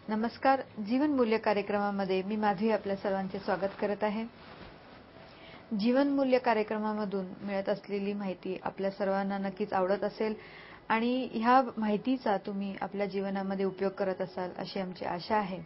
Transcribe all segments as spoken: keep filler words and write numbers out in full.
नमस्कार. जीवन मूल्य कार्यक्रमामध्ये मी माधवी आपल्या सर्वांचे स्वागत करत आहे. जीवन मूल्य कार्यक्रमामधून मिळत असलेली माहिती आपल्या सर्वांना नक्कीच आवडत असेल आणि ह्या माहितीचा तुम्ही आपल्या जीवनामध्ये उपयोग करत असाल अशी आमची आशा आहे.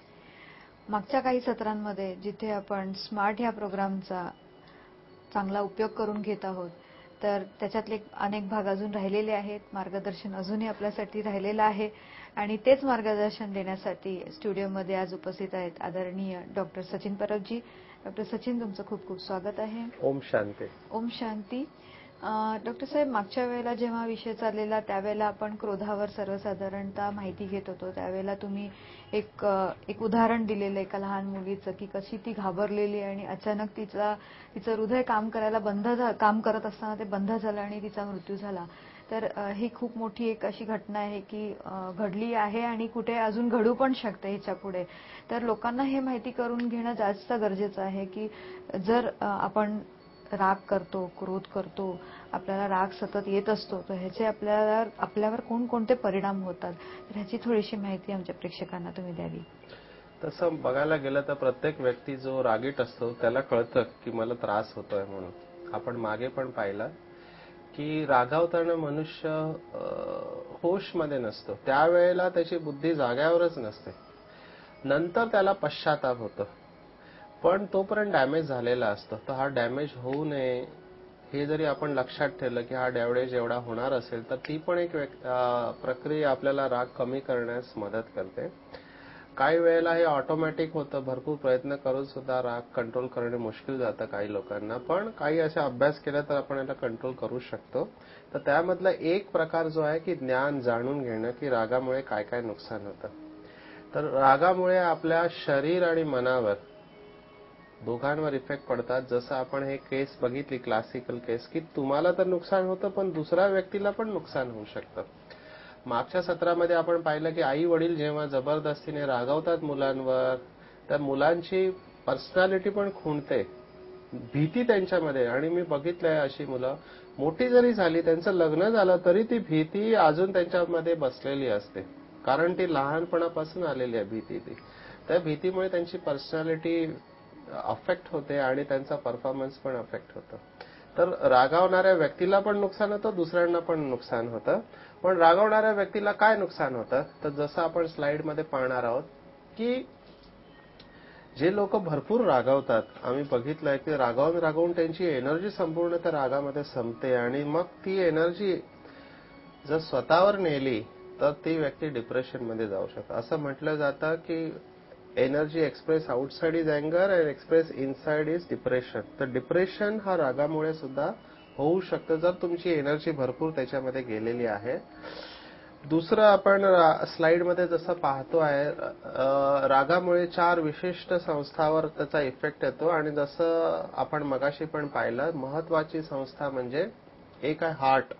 मागच्या काही सत्रांमध्ये जिथे आपण स्मार्ट ह्या प्रोग्रामचा चांगला उपयोग करून घेत आहोत, तर त्याच्यातले अनेक भाग अजून राहिलेले आहेत. मार्गदर्शन अजूनही आपल्यासाठी राहिलेलं आहे आणि तेच मार्गदर्शन देण्यासाठी स्टुडिओमध्ये आज उपस्थित आहेत आदरणीय डॉक्टर सचिन परबजी. डॉक्टर सचिन, तुमचं खूप खूप स्वागत आहे. ओम शांती. ओम शांती. डॉक्टर साहेब, मागच्या वेळेला जेव्हा विषय चाललेला त्यावेळेला आपण क्रोधावर सर्वसाधारणतः माहिती घेत होतो. त्यावेळेला तुम्ही एक एक उदाहरण दिलेलं एका लहान मुलीचं, की कशी ती घाबरलेली आणि अचानक तिचा तिचं हृदय काम करायला बंद काम करत असताना ते बंद झालं आणि तिचा मृत्यू झाला. तर ही खूप मोठी एक अशी घटना आहे की घडली आहे आणि कुठे अजून घडू पण शकते ह्याच्या पुढे. तर लोकांना हे माहिती करून घेणं जास्त गरजेचं आहे की जर आपण राग करतो, क्रोध करतो, आपल्याला राग सतत येत असतो, तर ह्याचे आपल्याला आपल्यावर कोणकोणते परिणाम होतात, तर ह्याची थोडीशी माहिती आमच्या प्रेक्षकांना तुम्ही द्यावी. तसं बघायला गेलं तर प्रत्येक व्यक्ती जो रागीट असतो त्याला कळतं की मला त्रास होतोय म्हणून. आपण मागे पण पाहिलं की रागावताना मनुष्य होशमध्ये नसतो, त्यावेळेला त्याची बुद्धी जाग्यावरच नसते. नंतर त्याला पश्चाताप होतो, पण तोपर्यंत डॅमेज झालेला असतो. तर हा डॅमेज होऊ नये हे जरी आपण लक्षात ठेवलं की हा डॅमेज एवढा होणार असेल, तर ती पण एक प्रक्रिया आपल्याला राग कमी करण्यास मदत करते. काही वेळेला हे ऑटोमॅटिक होतं, भरपूर प्रयत्न करून सुद्धा राग कंट्रोल करणे मुश्किल जातं काही लोकांना, पण काही असे अभ्यास केला तर आपण याला कंट्रोल करू शकतो. तर त्यामधला एक प्रकार जो आहे की ज्ञान जाणून घेणं की रागामुळे काय काय नुकसान होतं. तर रागामुळे आपल्या शरीर आणि मनावर दोघांवर इफेक्ट पडतात. जसं आपण हे केस बघितली, क्लासिकल केस, की तुम्हाला तर नुकसान होतं पण दुसऱ्या व्यक्तीला पण नुकसान होऊ शकतं. मागच्या सत्रामध्ये आपण पाहिलं की आई वडील जेव्हा जबरदस्तीने रागावतात मुलांवर, तर मुलांची पर्सनॅलिटी पण खुंटते, भीती त्यांच्यामध्ये. आणि मी बघितलंय अशी मुलं मोठी जरी झाली, त्यांचं लग्न झालं तरी ती भीती अजून त्यांच्यामध्ये बसलेली असते, कारण ती लहानपणापासून आलेली आहे भीती. ती त्या भीतीमुळे त्यांची पर्सनॅलिटी अफेक्ट होते आणि त्यांचा परफॉर्मन्स पण अफेक्ट होतो. तर रागावणाऱ्या व्यक्तीला पण नुकसान होतं, दुसऱ्यांना पण नुकसान होतं. पण रागावणाऱ्या व्यक्तीला काय नुकसान होतं, तर जसं आपण स्लाइडमध्ये पाहणार आहोत की जे लोक भरपूर रागावतात, आम्ही बघितलंय की रागावून रागावून त्यांची एनर्जी संपूर्ण त्या रागामध्ये संपते आणि मग ती एनर्जी जर स्वतःवर नेली तर ती व्यक्ती डिप्रेशनमध्ये जाऊ शकते. असं म्हटलं जातं की एनर्जी एक्सप्रेस आउटसाइड इज अँगर and express inside is depression. तर डिप्रेशन हा रागामुळे सुद्धा होऊ शकतं जर तुमची एनर्जी भरपूर त्याच्यामध्ये गेलेली आहे. दुसरं आपण स्लाइडमध्ये जसं पाहतो आहे, रागामुळे चार विशिष्ट संस्थावर त्याचा इफेक्ट येतो आणि जसं आपण मगाशी पण पाहिलं, महत्वाची संस्था म्हणजे एक आहे हार्ट,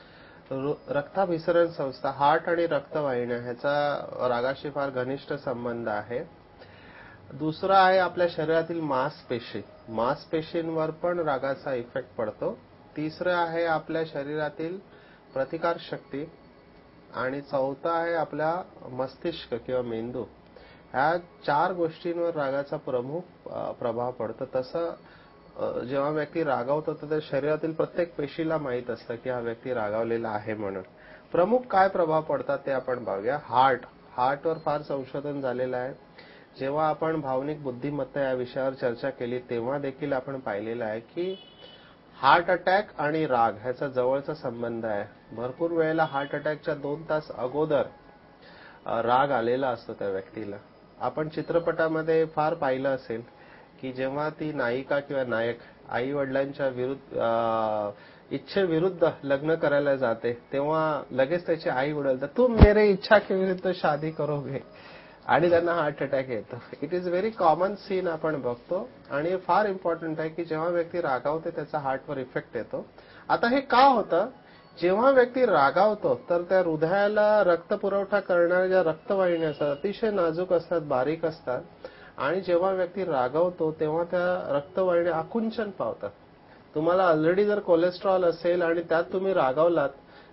रक्ताभिसरण संस्था. हार्ट आणि रक्तवाहिन्या ह्याचा रागाशी फार घनिष्ठ संबंध आहे. दुसरा आहे आपल्या शरीरातील मांसपेशी, मांसपेशींवर पण रागाचा इफेक्ट पडतो. तिसरं आहे आपल्या शरीरातील प्रतिकार शक्ती आणि चौथा आहे आपल्या मस्तिष्क किंवा मेंदू. ह्या चार गोष्टींवर रागाचा प्रमुख प्रभाव पडतो. तसं जेव्हा व्यक्ती रागावतो तर शरीरातील प्रत्येक पेशीला माहीत असतं की हा व्यक्ती रागावलेला आहे म्हणून. प्रमुख काय प्रभाव पडतात ते आपण बघूया. हार्ट, हार्टवर फार संशोधन झालेलं आहे. जेव्हा आपण भावनिक बुद्धिमत्ता या विषयावर चर्चा केली तेव्हा देखील आपण पाहिलेलं आहे की हार्ट अटॅक आणि राग ह्याचा जवळचा संबंध आहे. भरपूर वेळेला हार्ट अटॅकच्या दोन तास अगोदर राग आलेला असतो त्या व्यक्तीला. आपण चित्रपटामध्ये फार पाहिलं असेल की जेव्हा ती नायिका किंवा नायक आई वडिलांच्या विरुद्ध इच्छेविरुद्ध लग्न करायला जाते, तेव्हा लगेच त्याची आई वडील तू मेरे इच्छा के विरुद्ध शादी करोगे आणि त्यांना हार्ट अटॅक येतो. It is very common scene आपण बघतो आणि फार इम्पॉर्टंट आहे की जेव्हा व्यक्ती रागावते त्याचा हार्टवर इफेक्ट येतो. आता हे का होतं, जेव्हा व्यक्ती रागावतो तर त्या हृदयाला रक्तपुरवठा करणाऱ्या ज्या रक्तवाहिन्या असतात अतिशय नाजूक असतात, बारीक असतात आणि जेव्हा व्यक्ती रागावतो तेव्हा त्या रक्तवाहिन्या आकुंचन पावतात. तुम्हाला ऑलरेडी जर कोलेस्ट्रॉल असेल आणि त्यात तुम्ही रागावलात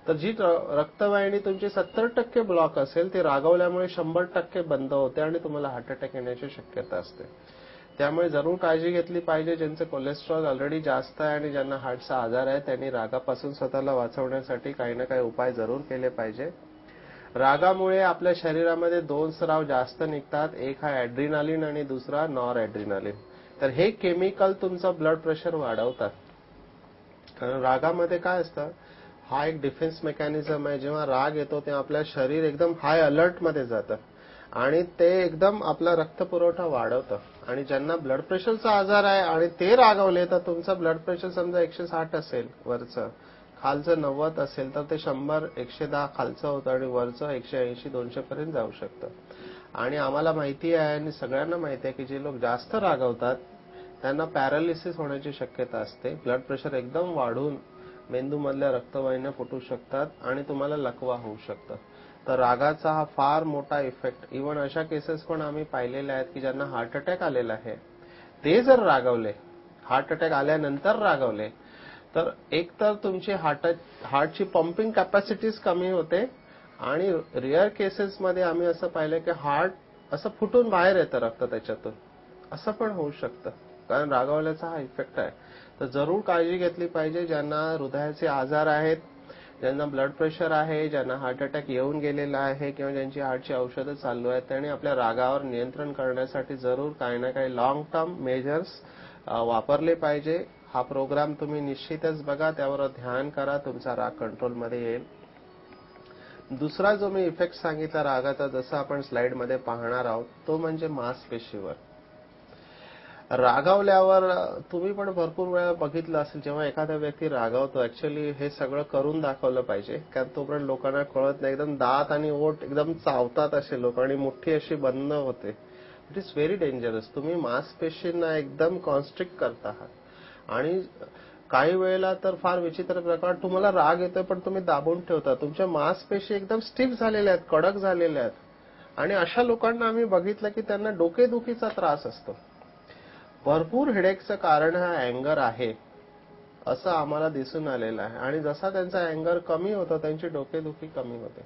तर जी रक्तवाहिनी तुमची सत्तर टक्के ब्लॉक असेल ती रागावल्यामुळे शंभर टक्के बंद होते आणि तुम्हाला हार्ट अटॅक येण्याची शक्यता असते. त्यामुळे जरूर काळजी घेतली पाहिजे. ज्यांचं कोलेस्ट्रॉल ऑलरेडी जास्त आहे आणि ज्यांना हार्टचा आजार आहे त्यांनी रागापासून स्वतःला वाचवण्यासाठी काही ना काही उपाय जरूर केले पाहिजे. रागामुळे आपल्या शरीरामध्ये दोन स्राव जास्त निघतात. एक हा ऍड्रिनालिन आणि दुसरा नॉर ऍड्रिनालिन. तर हे केमिकल तुमचं ब्लड प्रेशर वाढवतात. कारण रागामध्ये काय असतं, हा एक डिफेन्स मेकॅनिझम आहे. जेव्हा राग येतो तेव्हा आपलं शरीर एकदम हाय अलर्टमध्ये जातं आणि ते एकदम आपला रक्तपुरवठा वाढवतं. आणि ज्यांना ब्लड प्रेशरचा आजार आहे आणि ते रागवले तर तुमचं ब्लड प्रेशर समजा एकशे साठ असेल वरचं, खालचं नव्वद असेल तर ते शंभर एकशे दहा खालचं होतं आणि वरचं एकशे ऐंशी दोनशे पर्यंत जाऊ शकतं. आणि आम्हाला माहिती आहे आणि सगळ्यांना माहिती आहे की जे लोक जास्त रागवतात त्यांना पॅरालिसिस होण्याची शक्यता असते. ब्लड प्रेशर एकदम वाढून मेंदूमधल्या रक्तवाहिन्या फुटू शकतात आणि तुम्हाला लकवा होऊ शकतं. तर रागाचा हा फार मोठा इफेक्ट, इव्हन अशा केसेस पण आम्ही पाहिलेल्या आहेत की ज्यांना हार्ट अटॅक आलेला आहे ते जर रागवले, हार्ट अटॅक आल्यानंतर रागवले तर एक तर तुमची हार्ट हार्टची पंपिंग कॅपॅसिटीज कमी होते आणि रिअर केसेसमध्ये आम्ही असं पाहिलं की हार्ट असं फुटून बाहेर येतं रक्त त्याच्यातून. असं पण होऊ शकतं कारण रागवल्याचा हा इफेक्ट आहे. तर जरूर काळजी घेतली पाहिजे. ज्यांना हृदयाचे आजार आहेत, ज्यांना ब्लड प्रेशर आहे, ज्यांना हार्ट अटॅक येऊन गेलेला आहे किंवा ज्यांची हार्टची औषधं चालू आहेत त्यांनी आपल्या रागावर नियंत्रण करण्यासाठी जरूर काही ना काही लॉंग टर्म मेजर्स वापरले पाहिजे. हा प्रोग्राम तुम्ही निश्चितच बघा, त्यावर ध्यान करा, तुमचा राग कंट्रोलमध्ये येईल. दुसरा जो मी इफेक्ट सांगितला रागाचा, जसं आपण स्लाइडमध्ये पाहणार आहोत, तो म्हणजे मांसपेशीवर. रागावल्यावर तुम्ही पण भरपूर वेळा बघितलं असेल, जेव्हा एखादा व्यक्ती रागावतो, ऍक्च्युअली हे सगळं करून दाखवलं पाहिजे कारण तोपर्यंत लोकांना कळत नाही. एकदम दात आणि ओठ एकदम चावतात असे लोक आणि मुठ्ठी अशी बंद होते. It is very dangerous. तुम्ही मांसपेशींना एकदम कॉन्स्ट्रिक्ट करता आहात आणि काही वेळेला तर फार विचित्र प्रकार, तुम्हाला राग येतोय पण तुम्ही दाबून ठेवता. तुमच्या मांसपेशी एकदम स्टिफ झालेल्या आहेत, कडक झालेल्या आहेत आणि अशा लोकांना आम्ही बघितलं की त्यांना डोकेदुखीचा त्रास असतो. भरपूर हेडेकचं कारण हा अँगर आहे असं आम्हाला दिसून आलेलं आहे आणि जसा त्यांचा अँगर कमी होतो त्यांची डोकेदुखी कमी होते.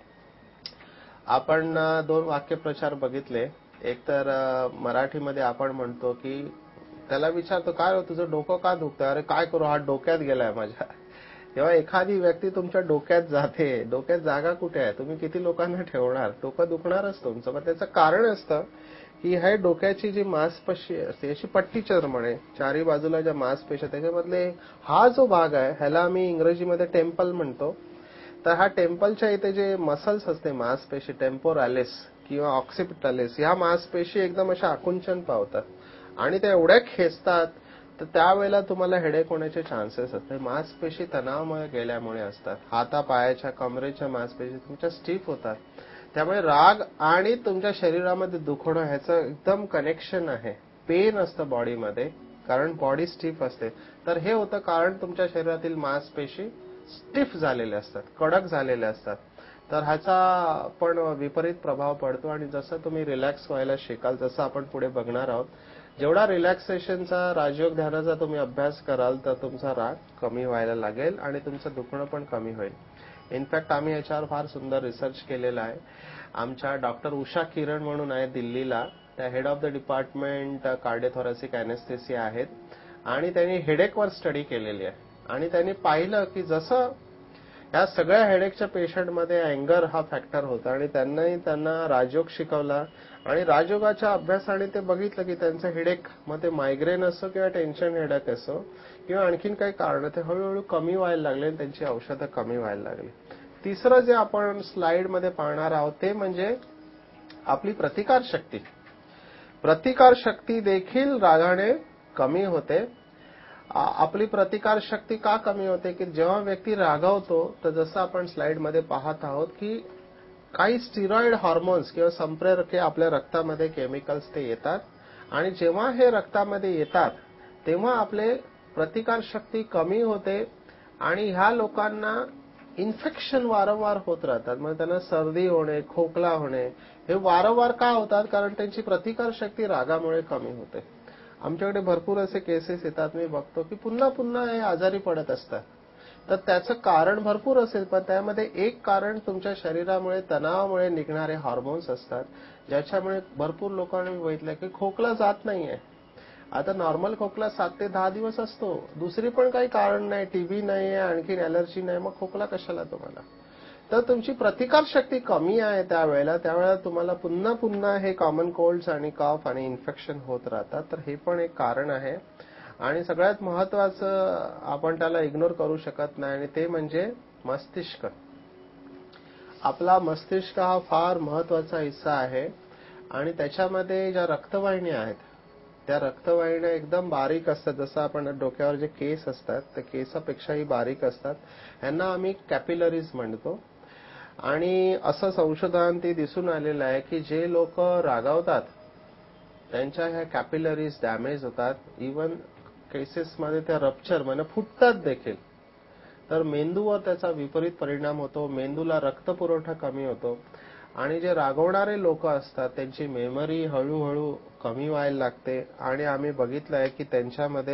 आपण दोन वाक्यप्रचार बघितले. एक तर मराठीमध्ये आपण म्हणतो की त्याला विचारतो, काय हो तुझं डोकं का दुखतं? अरे काय करू, हात डोक्यात गेलाय माझ्या. तेव्हा एखादी व्यक्ती तुमच्या डोक्यात जाते, डोक्यात जागा कुठे आहे, तुम्ही किती लोकांना ठेवणार, डोकं दुखणारच तुमचं. पण त्याचं कारण असतं की हे डोक्याची जी मांसपेशी असते, अशी पट्टीचर म्हणे, चारी बाजूला ज्या मांसपेशी, त्याच्यामधले हा जो भाग आहे ह्याला आम्ही इंग्रजीमध्ये टेम्पल म्हणतो. तर हा टेम्पलच्या इथे जे मसल्स असते मांसपेशी, टेम्पोरॅलिस किंवा ऑक्सिपिटॅलिस, ह्या मांसपेशी एकदम अशा आकुंचन पावतात आणि त्या एवढ्या खेचतात तर त्यावेळेला तुम्हाला हेडेक होण्याचे चान्सेस असतात. मांसपेशी तणावामुळे गेल्यामुळे असतात. हातापायाच्या कमरेच्या मांसपेशी तुमच्या स्टिफ होतात. त्यामुळे राग आणि तुमच्या शरीरामध्ये दुखणं ह्याचं एकदम कनेक्शन आहे. पेन असतं बॉडीमध्ये कारण बॉडी स्टिफ असते. तर हे होतं कारण तुमच्या शरीरातील मांसपेशी स्टिफ झालेल्या असतात, कडक झालेल्या असतात. तर ह्याचा पण विपरीत प्रभाव पडतो आणि जसं तुम्ही रिलॅक्स व्हायला शिकाल, जसं आपण पुढे बघणार आहोत, जेवढा रिलॅक्सेशनचा, राजयोग ध्यानाचा तुम्ही अभ्यास कराल तर तुमचा राग कमी व्हायला लागेल आणि तुमचं दुखणं पण कमी होईल. इनफॅक्ट आम्ही याच्यावर फार सुंदर रिसर्च केलेला आहे. आमच्या डॉक्टर उषा किरण म्हणून आहे दिल्लीला, त्या head of the department cardiothoracic anaesthesia आहेत आणि त्यांनी हेडेकवर स्टडी केलेली आहे आणि त्यांनी पाहिलं की जसं या सगळ्या हेडेकच्या पेशंटमध्ये अँगर हा फॅक्टर होता आणि त्यांनाही त्यांना राजयोग शिकवला आणि राजयोगाच्या अभ्यासाने ते बघितलं की त्यांचं हेडेक, मग ते मायग्रेन असो किंवा टेन्शन हेडेक असो किंवा आणखीन काही कारण, ते हळूहळू कमी व्हायला लागले आणि त्यांची औषधं कमी व्हायला लागली. तिसरं जे आपण स्लाइडमध्ये पाहणार आहोत ते म्हणजे आपली प्रतिकार शक्ती. प्रतिकार शक्ती देखील रागाने कमी होते. आपली प्रतिकार शक्ती का कमी होते की जेव्हा व्यक्ती रागावतो तर जसं आपण स्लाइडमध्ये पाहत आहोत की काही स्टिरॉइड हार्मोन्स किंवा संप्रेरके आपल्या रक्तामध्ये केमिकल्स ते येतात आणि जेव्हा हे रक्तामध्ये येतात तेव्हा आपले प्रतिकार शक्ती कमी होते आणि ह्या लोकांना इन्फेक्शन वारंवार होत राहतात. म्हणजे त्यांना सर्दी होणे, खोकला होणे हे वारंवार का होतात? कारण त्यांची प्रतिकार शक्ती रागामुळे कमी होते. आमच्याकडे भरपूर असे केसेस येतात, मी बघतो की पुन्हा पुन्हा हे आजारी पडत असतात. तर त्याचं कारण भरपूर असेल, पण त्यामध्ये एक कारण तुमच्या शरीरामुळे तणावामुळे निघणारे हार्मोन्स असतात, ज्याच्यामुळे भरपूर लोकांनी बघितलं की खोकला जात नाहीये. आता नॉर्मल खोकला सात ते दहा दिवस असतो, दुसरी पण काही कारण नाही, टीबी नाहीये, आणखी ॲलर्जी नाही, मग खोकला कशाला तुम्हाला? तर तुमची प्रतिकारशक्ती कमी आहे त्यावेळेला, त्यावेळेला तुम्हाला पुन्हा पुन्हा हे कॉमन कोल्ड्स आणि कॉफ आणि इन्फेक्शन होत राहतात. तर हे पण एक कारण आहे. आणि सगळ्यात महत्वाचं आपण त्याला इग्नोर करू शकत नाही, आणि ते म्हणजे मस्तिष्क. आपला मस्तिष्क हा फार महत्वाचा हिस्सा आहे, आणि त्याच्यामध्ये ज्या रक्तवाहिन्या आहेत त्या रक्तवाहिन्या एकदम बारीक असतात. जसं आपण डोक्यावर जे केस असतात ते केसापेक्षाही बारीक असतात. यांना आम्ही कॅपिलरीज म्हणतो. आणि असं संशोधन ते दिसून आलेलं आहे की जे लोक रागावतात त्यांच्या ह्या कॅपिलरीज डॅमेज होतात. इव्हन केसेसमध्ये त्या रप्चर म्हणजे फुटतात देखील. तर मेंदूवर त्याचा विपरीत परिणाम होतो, मेंदूला रक्तपुरवठा कमी होतो, आणि जे रागवणारे लोक असतात त्यांची मेमरी हळूहळू कमी व्हायला लागते. आणि आम्ही बघितलंय की त्यांच्यामध्ये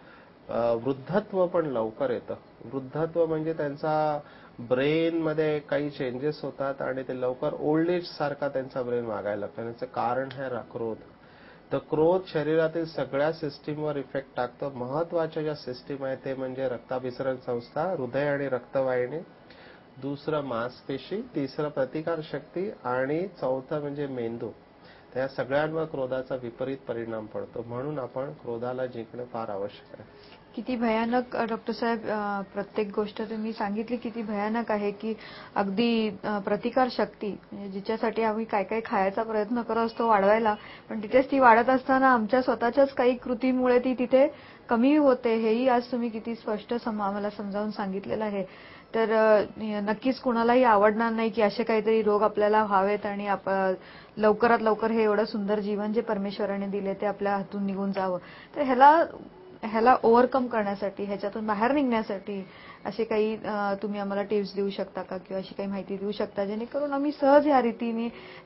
वृद्धत्व पण लवकर येतं. वृद्धत्व म्हणजे त्यांचा ब्रेन मध्ये काही चेंजेस होतात, आणि ते लवकर ओल्ड एज सारखा त्यांचा ब्रेन वागायला लागतो. त्याचं कारण आहे क्रोध. तर क्रोध शरीरातील सगळ्या सिस्टीमवर इफेक्ट टाकतो. महत्वाच्या ज्या सिस्टीम आहे ते म्हणजे रक्ताभिसरण संस्था, हृदय आणि रक्तवाहिनी, दुसरं मांसपेशी, तिसरं प्रतिकारशक्ती, आणि चौथं म्हणजे मेंदू. त्या सगळ्यांवर क्रोधाचा विपरीत परिणाम पडतो. म्हणून आपण क्रोधाला जिंकणं फार आवश्यक आहे. किती भयानक डॉक्टर साहेब, प्रत्येक गोष्ट तुम्ही सांगितली किती भयानक आहे की अगदी प्रतिकार शक्ती म्हणजे जिच्यासाठी आम्ही काय काय खायचा प्रयत्न करत असतो वाढवायला, पण तिथेच ती वाढत असताना आमच्या स्वतःच्याच काही कृतीमुळे ती तिथे कमी होते. हेही आज तुम्ही किती स्पष्ट आम्हाला समजावून सांगितलेलं आहे. तर नक्कीच कुणालाही आवडणार नाही की असे काहीतरी रोग आपल्याला व्हावेत आणि लवकरात लवकर हे एवढं सुंदर जीवन जे परमेश्वराने दिले ते आपल्या हातून निघून जावं. तर ह्याला ह्याला ओव्हरकम करण्यासाठी, ह्याच्यातून बाहेर निघण्यासाठी असे काही तुम्ही आम्हाला टिप्स देऊ शकता का, किंवा अशी काही माहिती देऊ शकता जेणेकरून आम्ही सहज या रीतीने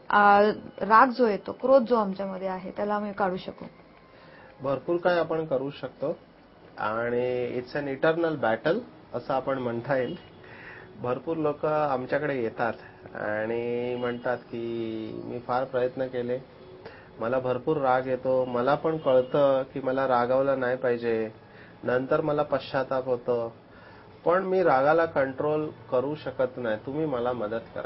राग जो येतो, क्रोध जो आमच्यामध्ये आहे त्याला आम्ही काढू शकू? भरपूर काय आपण करू शकतो, आणि इट्स अन इटर्नल बॅटल असं आपण म्हणता येईल. भरपूर लोक आमच्याकडे येतात आणि म्हणतात की मी फार प्रयत्न केले, मला भरपूर राग येतो, मला पण कळतं की मला रागावलं नाही पाहिजे, नंतर मला पश्चाताप होतो, पण मी रागाला कंट्रोल करू शकत नाही, तुम्ही मला मदत करा.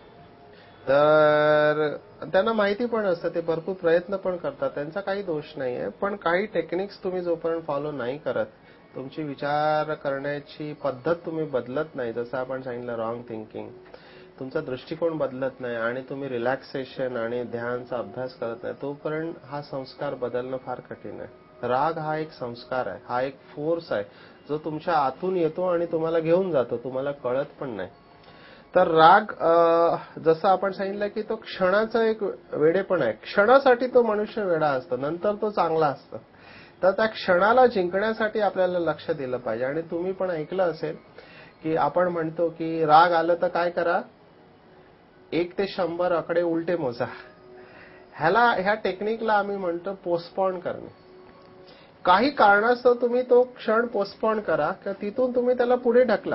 तर त्यांना माहिती पण असतं, ते भरपूर प्रयत्न पण करतात, त्यांचा काही दोष नाहीये. पण काही टेक्निक्स तुम्ही जोपर्यंत फॉलो नाही करत, तुमची विचार करण्याची पद्धत तुम्ही बदलत नाही, जसं आपण सांगितलं रॉंग थिंकिंग, तुमचा दृष्टिकोन बदलत नाही, आणि तुम्ही रिलॅक्सेशन आणि ध्यानचा अभ्यास करत नाही, तोपर्यंत हा संस्कार बदलणं फार कठीण आहे. राग हा एक संस्कार आहे, हा एक फोर्स आहे जो तुमच्या आतून येतो आणि तुम्हाला घेऊन जातो, तुम्हाला कळत पण नाही. तर राग जसं आपण सांगितलं की तो क्षणाचा एक वेडेपण आहे, क्षणासाठी तो मनुष्य वेडा असतो, नंतर तो चांगला असतो. तर त्या क्षणाला जिंकण्यासाठी आपल्याला लक्ष दिलं पाहिजे. आणि तुम्ही पण ऐकलं असेल की आपण म्हणतो की राग आलं तर काय करा, एक ते शंभर आकडे उलटे मोजा. ह्याला ह्या टेक्निकला आम्ही म्हणतो पोस्टपोन करणे. काही कारणास्तव तुम्ही तो क्षण पोस्टपोन करा, तिथून तुम्ही त्याला पुढे ढकला,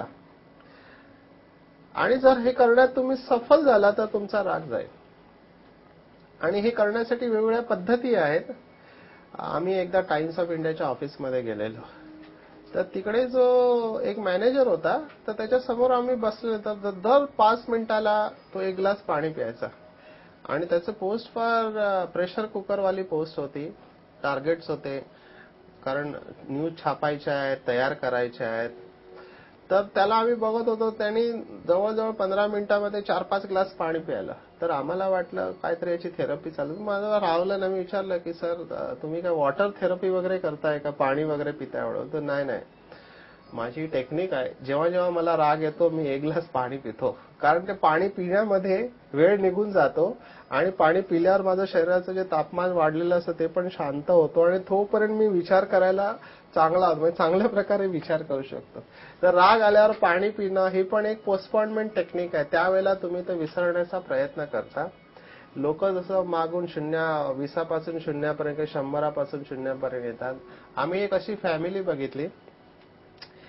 आणि जर हे करण्यात तुम्ही सफल झाला तर तुमचा राग जाईल. आणि हे करण्यासाठी वेगवेगळ्या पद्धती आहेत. आम्ही एकदा टाइम्स ऑफ इंडियाच्या ऑफिसमध्ये गेलेलो, तर तिकडे जो एक मॅनेजर होता, तर त्याच्या समोर आम्ही बसलो, तर दर पाच मिनिटाला तो एक ग्लास पाणी प्यायचा. आणि त्याचं पोस्ट फार प्रेशर कुकरवाली पोस्ट होती, टार्गेट्स होते, कारण न्यूज छापायच्या आहेत, तयार करायच्या आहेत. तर त्याला आम्ही बघत होतो, त्यांनी जवळजवळ पंधरा मिनिटांमध्ये चार पाच ग्लास पाणी प्यायला. तर आम्हाला वाटलं काहीतरी याची थेरपी चालू. माझं राहुलं ना, मी विचारलं की सर तुम्ही काय वॉटर थेरपी वगैरे करताय का, पाणी वगैरे पिताय एवढं? तर नाही नाही, माझी टेक्निक आहे, जेव्हा जेव्हा मला राग येतो मी एक ग्लास पाणी पितो, कारण ते पाणी पिण्यामध्ये वेळ निघून जातो, आणि पाणी पिल्यावर माझं शरीराचं जे तापमान वाढलेलं असतं ते पण शांत होतो, आणि तोपर्यंत मी विचार करायला चांगला म्हणजे चांगल्या प्रकारे विचार करू शकतो. तर राग आल्यावर पाणी पिणं ही पण एक पोस्टपोनमेंट टेक्निक आहे. त्यावेळेला तुम्ही ते विसरण्याचा प्रयत्न करता. लोक जसं मागून शून्य वीसापासून शून्यापर्यंत, शंभरापासून शून्यापर्यंत येतात. आम्ही एक अशी फॅमिली बघितली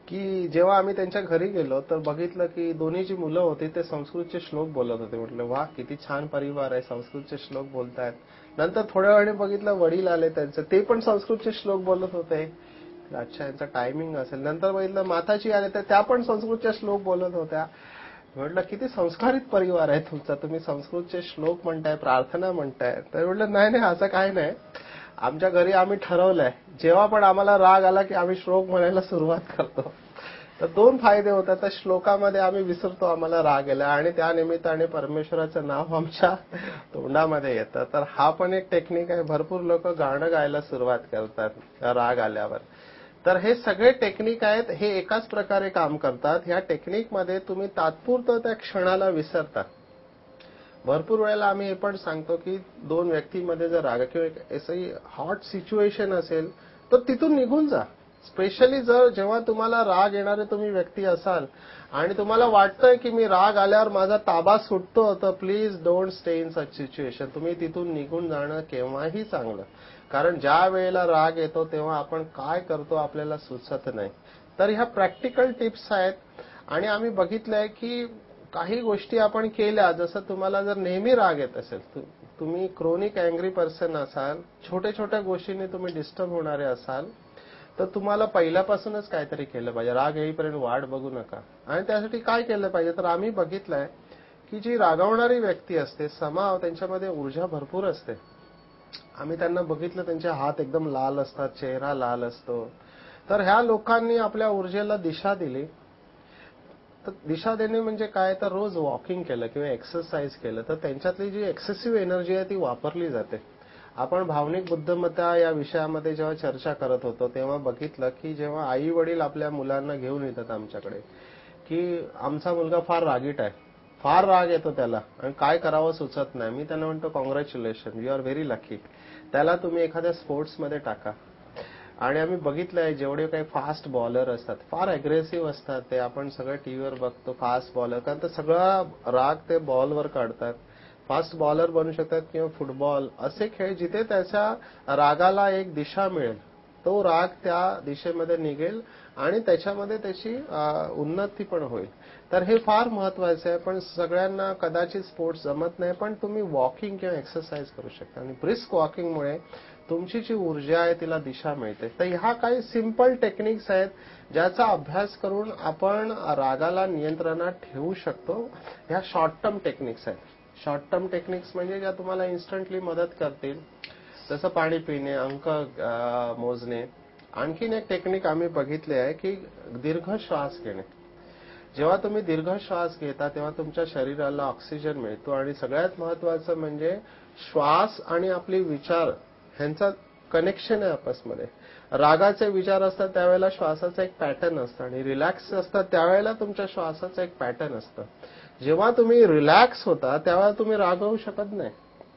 की जेव्हा आम्ही त्यांच्या घरी गेलो तर बघितलं की दोन्ही जी मुलं होती ते संस्कृतचे श्लोक बोलत होते. म्हटलं वा किती छान परिवार आहे, संस्कृतचे श्लोक बोलतायत. नंतर थोड्या वेळाने बघितलं वडील आले त्यांचे, ते पण संस्कृतचे श्लोक बोलत होते. अच्छा यांचा टायमिंग असेल. नंतर बघितलं माताजी आले तर त्या पण संस्कृतचे श्लोक बोलत होत्या. म्हटलं किती संस्कारित परिवार आहे तुमचा, तुम्ही संस्कृतचे श्लोक म्हणताय, प्रार्थना म्हणताय. तर म्हटलं नाही नाही असं काही नाही, आमच्या घरी आम्ही ठरवलंय जेव्हा पण आम्हाला राग आला की आम्ही श्लोक म्हणायला सुरुवात करतो. तर दोन फायदे होतात. त्या श्लोकामध्ये आम्ही विसरतो आम्हाला राग आला आणि त्या निमित्ताने परमेश्वराचं नाव आमच्या तोंडामध्ये येतं. तर हा पण एक टेक्निक आहे. भरपूर लोक गाणं गायला सुरुवात करतात राग आल्यावर. तर हे सगळे टेक्निक आहेत, हे एकाच प्रकारे काम करतात. ह्या टेक्निकमध्ये तुम्ही तात्पुरतं त्या क्षणाला विसरता. भरपूर वेळेला आम्ही हे पण सांगतो की दोन व्यक्तीमध्ये जर राग किंवा असं हॉट सिच्युएशन असेल तर तिथून निघून जा. स्पेशली जर जेव्हा तुम्हाला राग येणारे तुम्ही व्यक्ती असाल आणि तुम्हाला वाटतंय की मी राग आल्यावर माझा ताबा सुटतो, तर please don't stay in such situation. तुम्ही तिथून निघून जाणं केव्हाही चांगलं. कारण ज्या वेळेला राग येतो तेव्हा आपण काय करतो आपल्याला सुचत नाही. तर ह्या प्रॅक्टिकल टिप्स आहेत. आणि आम्ही बघितलंय की काही गोष्टी आपण केल्या, जसं तुम्हाला जर नेहमी राग येत असेल, तुम्ही क्रोनिक अँग्री पर्सन असाल, छोट्या छोट्या गोष्टींनी तुम्ही डिस्टर्ब होणारे असाल, तर तुम्हाला पहिल्यापासूनच काहीतरी केलं पाहिजे. राग येईपर्यंत वाट बघू नका. आणि त्यासाठी काय केलं पाहिजे, तर आम्ही बघितलंय की जी रागावणारी व्यक्ती असते समाव त्यांच्यामध्ये ऊर्जा भरपूर असते. आम्ही त्यांना बघितलं त्यांचे हात एकदम लाल असतात, चेहरा लाल असतो. तर ह्या लोकांनी आपल्या ऊर्जेला दिशा दिली. तर दिशा देणे म्हणजे काय, तर रोज वॉकिंग केलं किंवा एक्सरसाइज केलं तर त्यांच्यातली जी एक्सेसिव्ह एनर्जी आहे ती वापरली जाते. आपण भावनिक बुद्धिमत्ता या विषयामध्ये जेव्हा चर्चा करत होतो तेव्हा बघितलं की जेव्हा आई वडील आपल्या मुलांना घेऊन येतात आमच्याकडे की आमचा मुलगा फार रागीट आहे, फार राग येतो त्याला आणि काय करावं सुचत नाही, मी त्यांना म्हणतो congratulation, you are very lucky. त्याला तुम्ही एखाद्या स्पोर्ट्समध्ये टाका. आणि आम्ही बघितलंय जेवढे काही फास्ट बॉलर असतात, फार अग्रेसिव्ह असतात ते, आपण सगळं टीव्हीवर बघतो फास्ट बॉलर, कारण ते सगळा राग ते बॉलवर काढतात. फास्ट बॉलर बनू शकतात किंवा फुटबॉल असे खेळ जिथे त्याच्या रागाला एक दिशा मिळेल, तो राग त्या दिशेमध्ये निघेल आणि त्याच्यामध्ये त्याची उन्नती पण होईल. तर हे फार महत्वाचं आहे. पण सगळ्यांना कदाचित स्पोर्ट्स जमत नाही, पण तुम्ही वॉकिंग किंवा एक्सरसाइज करू शकता आणि ब्रिस्क वॉकिंगमुळे तुमची जी ऊर्जा आहे तिला दिशा मिळते. तर ह्या काही सिंपल टेक्निक्स आहेत ज्याचा अभ्यास करून आपण रागाला नियंत्रणात ठेवू शकतो. ह्या शॉर्ट टर्म टेक्निक्स आहेत. शॉर्ट टर्म टेक्निक्स म्हणजे ज्या तुम्हाला इन्स्टंटली मदत करतील, जसं पाणी पिणे, अंक मोजणे. आणखीन एक टेक्निक आम्ही बघितले आहे की दीर्घ श्वास घेणे. जेव्हा तुम्ही दीर्घ श्वास घेता तेव्हा तुमच्या शरीराला ऑक्सिजन मिळतो आणि सगळ्यात महत्वाचं म्हणजे श्वास आणि आपले विचार ह्यांचा कनेक्शन आहे आपसमध्ये. रागाचे विचार असतात त्यावेळेला श्वासाचा एक पॅटर्न असतं आणि रिलॅक्स असतात त्यावेळेला तुमच्या श्वासाचं एक पॅटर्न असतं. जेव्हा तुम्ही रिलॅक्स होता त्यावेळेला तुम्ही रागवू शकत नाही.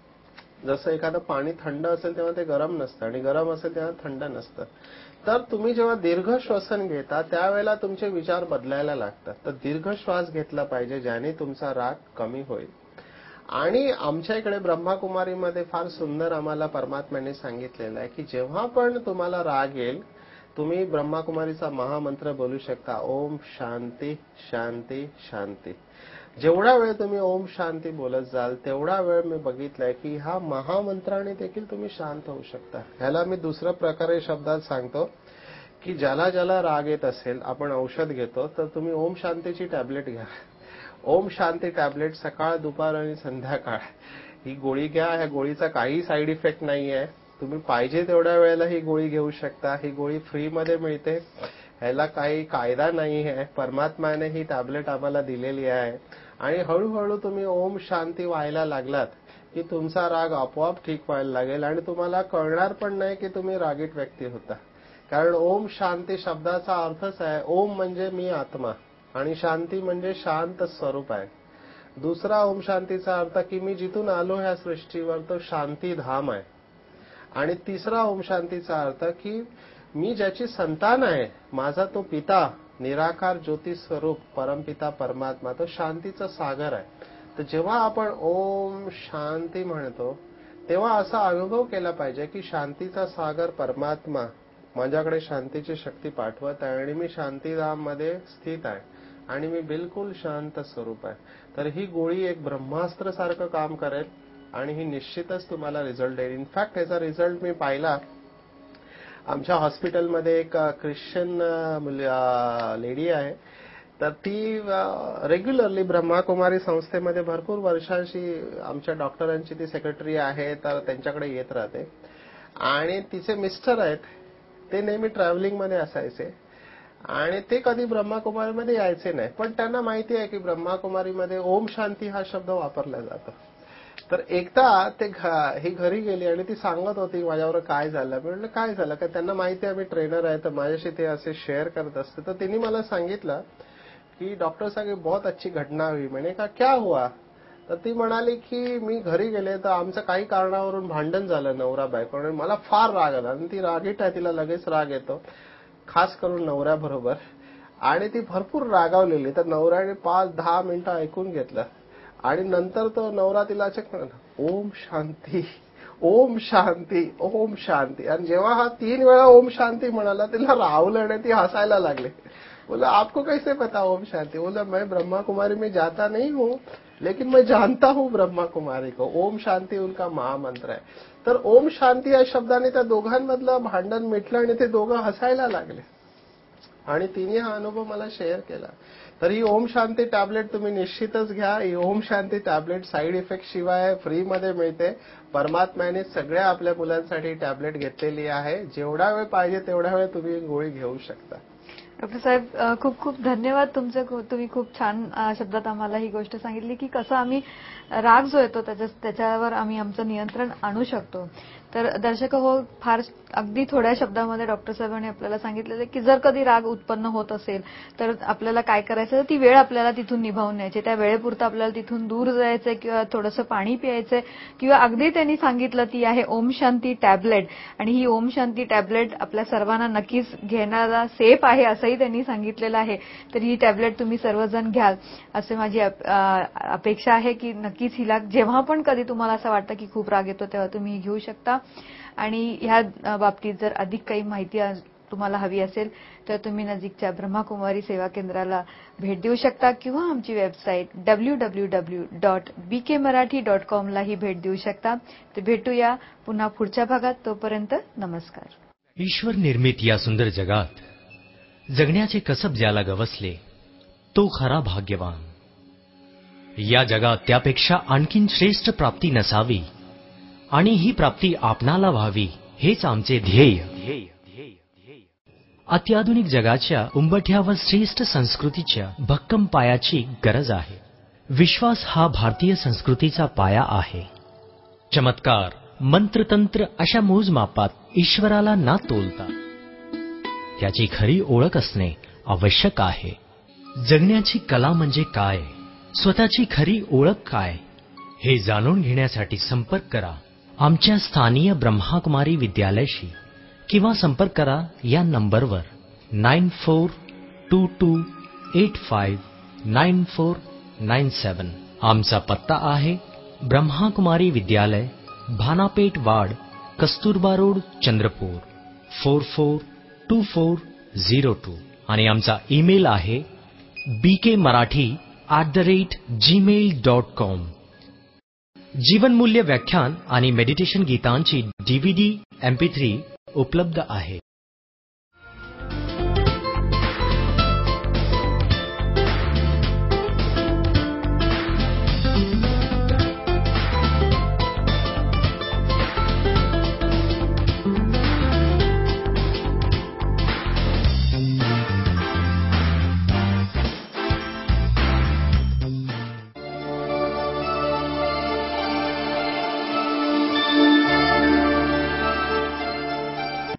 जसं एखादं पाणी थंड असेल तेव्हा ते गरम नसतं आणि गरम असेल तेव्हा थंड नसतं. तर तुम्ही जेव्हा दीर्घ श्वसन घेता त्यावेळेला तुमचे विचार बदलायला लागतात. तर दीर्घ श्वास घेतला पाहिजे ज्याने तुमचा राग कमी होईल. आणि आमच्या इकडे ब्रह्माकुमारीमध्ये फार सुंदर आम्हाला परमात्म्याने सांगितलेलं आहे की जेव्हा पण तुम्हाला राग येईल तुम्ही ब्रह्माकुमारीचा महामंत्र बोलू शकता, ओम शांती शांती शांती. जेवढा वेळ तुम्ही ओम शांती बोलत जाल तेवढा वेळ मी बघितलंय की हा महामंत्राने देखील तुम्ही शांत होऊ शकता. ह्याला मी दुसऱ्या प्रकारे शब्दात सांगतो की ज्याला ज्याला राग येत असेल, आपण औषध घेतो तर तुम्ही ओम शांतीची टॅबलेट घ्या. ओम शांती टॅबलेट सकाळ दुपार आणि संध्याकाळ ही गोळी घ्या. ह्या गोळीचा काही साईड इफेक्ट नाहीये. तुम्ही पाहिजे तेवढ्या वेळेला ही गोळी घेऊ शकता. ही गोळी फ्रीमध्ये मिळते. ह्याला काही कायदा नाही आहे. परमात्म्याने ही टॅबलेट आम्हाला दिलेली आहे आणि हळूहळू तुम्ही ओम शांती व्हायला लागलात की तुमचा राग आपोआप ठीक व्हायला लागेल आणि तुम्हाला कळणार पण नाही की तुम्ही रागीट व्यक्ती होता. कारण ओम शांती शब्दाचा अर्थच आहे, ओम म्हणजे मी आत्मा आणि शांती म्हणजे शांत स्वरूप आहे. दुसरा ओम शांतीचा अर्थ की मी जिथून आलो ह्या सृष्टीवर तो शांती धाम आहे. आणि तिसरा ओम शांतीचा अर्थ की मी ज्याची संतान आहे, माझा तो पिता निराकार ज्योती स्वरूप परमपिता परमात्मा तो शांतीचा सागर आहे. तर जेव्हा आपण ओम शांती म्हणतो तेव्हा असा अनुभव केला पाहिजे की शांतीचा सागर परमात्मा माझ्याकडे शांतीची शक्ती पाठवत आहे आणि मी शांतीधाममध्ये स्थित आहे आणि मी बिलकुल शांत स्वरूप आहे. तर ही गोळी एक ब्रह्मास्त्र सारखं काम करेल आणि ही निश्चितच तुम्हाला रिझल्ट देईल. इनफॅक्ट याचा रिझल्ट मी पाहिला. आमच्या हॉस्पिटलमध्ये एक ख्रिश्चन लेडी आहे, तर ती रेग्युलरली ब्रह्माकुमारी संस्थेमध्ये भरपूर वर्षांशी आमच्या डॉक्टरांची ती सेक्रेटरी आहे, तर त्यांच्याकडे येत राहते. आणि तिचे मिस्टर आहेत, ते नेहमी ट्रॅव्हलिंगमध्ये असायचे आणि ते कधी ब्रह्माकुमारीमध्ये यायचे नाही, पण त्यांना माहिती आहे की ब्रह्माकुमारीमध्ये ओम शांती हा शब्द वापरला जातो. तर एकदा ते ही घरी गेली आणि ती सांगत होती माझ्यावर काय झालं. मी म्हटलं काय झालं, का त्यांना माहिती आहे मी ट्रेनर आहे, तर माझ्याशी ते असे शेअर करत असते. तर तिने मला सांगितलं की डॉक्टर साहेब बहुत अच्छी घटना हुई. मैंने कहा क्या हुआ. तर ती म्हणाली की मी घरी गेले तर आमचं काही कारणावरून भांडण झालं नवरा बायको, आणि मला फार राग आला. आणि ती रागीट आहे, तिला लगेच राग येतो, खास करून नवऱ्याबरोबर. आणि ती भरपूर रागावलेली. तर नवऱ्याने पाच दहा मिनिटं ऐकून घेतलं आणि नंतर तो नवरा तिला असे म्हणाला ओम शांती ओम शांती ओम शांती. आणि जेव्हा हा तीन वेळा ओम शांती म्हणाला, तिला रावलं आणि ती हसायला लागले. बोला आपको कैसे पता ओम शांति. बोला मैं ब्रह्मा कुमारी में जाता नहीं हूँ, लेकिन मैं जानता हूँ ब्रह्मा कुमारी को. ओम शांती उनका महामंत्र आहे. तर ओम शांती या शब्दाने त्या दोघांमधलं भांडण मिटलं आणि ते दोघं हसायला लागले. आणि तिने हा अनुभव मला शेअर केला. तर ही ओम शांती टॅबलेट तुम्ही निश्चितच घ्या. ही Om Shanti tablet side effect शिवाय फ्रीमध्ये मिळते. परमात्म्याने सगळ्या आपल्या मुलांसाठी टॅबलेट घेतलेली आहे. जेवढा वेळ पाहिजे तेवढा वेळ तुम्ही गोळी घेऊ शकता. डॉक्टर साहेब खूप खूप धन्यवाद तुमचे. तुम्ही खूप छान शब्दात आम्हाला ही गोष्ट सांगितली की कसं आम्ही राग जो येतो त्याच्या त्याच्यावर आम्ही आमचं नियंत्रण आणू शकतो. तर दर्शक हो, फार अगदी थोड्या शब्दामध्ये डॉक्टर साहेबांनी आपल्याला सांगितलेलं की जर कधी राग उत्पन्न होत असेल तर आपल्याला काय करायचं, ती वेळ आपल्याला तिथून निभावून न्यायची. त्या वेळेपुरतं आपल्याला तिथून दूर जायचंय किंवा थोडंसं पाणी प्यायचंय किंवा अगदी त्यांनी सांगितलं ती आहे ओम शांती टॅबलेट. आणि ही ओम शांती टॅबलेट आपल्या सर्वांना नक्कीच घेण्याला सेफ आहे असंही त्यांनी सांगितलेलं आहे. तर ही टॅबलेट तुम्ही सर्वजण घ्याल असे माझी अपेक्षा आहे की नक्कीच हिला जेव्हा पण कधी तुम्हाला असं वाटतं की खूप राग येतो तेव्हा तुम्ही घेऊ शकता. आणि ह्या बाबतीत जर अधिक काही माहिती तुम्हाला हवी असेल तर तुम्ही नजीकच्या ब्रह्माकुमारी सेवा केंद्राला भेट देऊ शकता किंवा आमची website W W W dot B K Marathi dot com लाही भेट देऊ शकता. तर भेटूया पुन्हा पुढच्या भागात. तोपर्यंत नमस्कार. ईश्वर निर्मित या सुंदर जगात जगण्याचे कसब ज्याला गवसले तो खरा भाग्यवान. या जगात त्यापेक्षा आणखीन श्रेष्ठ प्राप्ती नसावी आणि ही प्राप्ती आपणाला व्हावी हेच आमचे ध्येय. अत्याधुनिक जगाच्या उंबठ्यावर श्रेष्ठ संस्कृतीच्या भक्कम पायाची गरज आहे. विश्वास हा भारतीय संस्कृतीचा पाया आहे. चमत्कार, मंत्रतंत्र अशा मोजमापात ईश्वराला ना तोलता त्याची खरी ओळख असणे आवश्यक आहे. जगण्याची कला म्हणजे काय, स्वतःची खरी ओळख काय हे जाणून घेण्यासाठी संपर्क करा आमच्या स्थानीय ब्रह्माकुमारी विद्यालयाशी किंवा संपर्क करा या नंबरवर nine four two two eight five nine four nine seven. आमचा पत्ता आहे Brahmakumari Vidyalaya, Bhanapeth ward, Kasturba road, Chandrapur four four two four zero two. आणि आमचा ईमेल आहे B K Marathi at the rate Gmail dot com. जीवनमूल्य व्याख्यान आणि मेडिटेशन गीतांची डीव्हीडी एम पी थ्री उपलब्ध आहे.